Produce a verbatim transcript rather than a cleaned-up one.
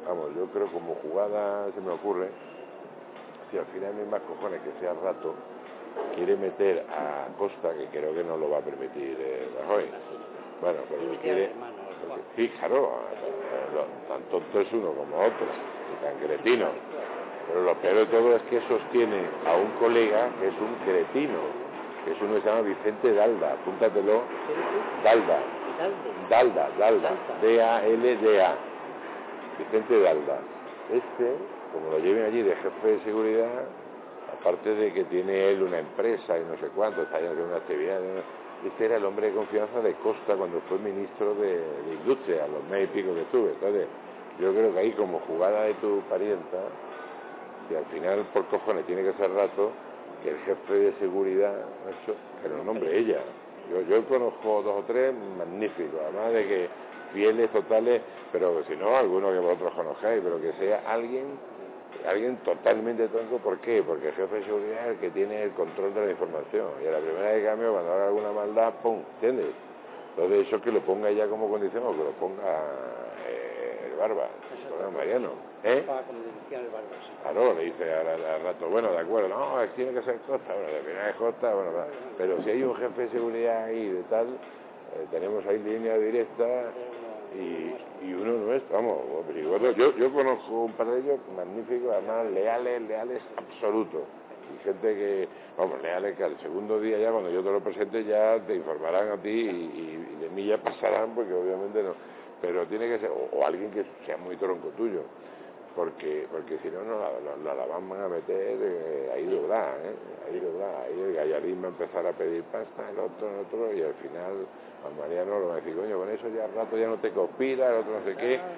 vamos, yo creo como jugada se me ocurre, si al final no hay más cojones que sea Rato, quiere meter a Costa, que creo que no lo va a permitir eh, Rajoy. Bueno, pero quiere... Sí, claro, tan tonto es uno como otro, y tan cretino. Pero lo peor de todo es que sostiene a un colega que es un cretino, que es uno que se llama Vicente Dalda, apúntatelo, Dalda, Dalda, Dalda, D A L D A, Vicente Dalda. Este, como lo lleven allí de jefe de seguridad, aparte de que tiene él una empresa y no sé cuánto, está haciendo una actividad, este era el hombre de confianza de Costa cuando fue ministro de, de Industria, a los meses y pico que estuve. Entonces, yo creo que ahí como jugada de tu parienta, si al final por cojones tiene que ser Rato, que el jefe de seguridad, eso, que lo nombre ella. Yo, yo conozco dos o tres magníficos, además de que fieles totales, pero si no, algunos que vosotros conozcáis, pero que sea alguien, alguien totalmente tonto. ¿Por qué? Porque el jefe de seguridad es el que tiene el control de la información, y a la primera de cambio, cuando haga alguna maldad, ¡pum!, ¿entiendes? Entonces eso que lo ponga ella como condición, o que lo ponga eh, el Barba, bueno, Mariano, ¿eh? Claro, le dice al, al Rato, bueno, de acuerdo, no, tiene que ser Costa, bueno, de final es Costa, bueno, pero si hay un jefe de seguridad ahí de tal, eh, tenemos ahí línea directa y, y uno nuestro, vamos, bueno, yo, yo conozco un par de ellos magníficos, además leales, leales absolutos. Y gente que, vamos, leales que al segundo día ya, cuando yo te lo presente, ya te informarán a ti y, y, y de mí ya pasarán, porque obviamente no, pero tiene que ser, o, o alguien que sea muy tronco tuyo, porque porque si no, no la, la, la van a meter eh, ahí doblada, ¿eh? Ahí doblada, ahí el Gallarín va a empezar a pedir pasta, el otro, el otro, y al final a Mariano lo va a decir, coño, con eso ya al rato ya no te conspira, el otro no sé qué,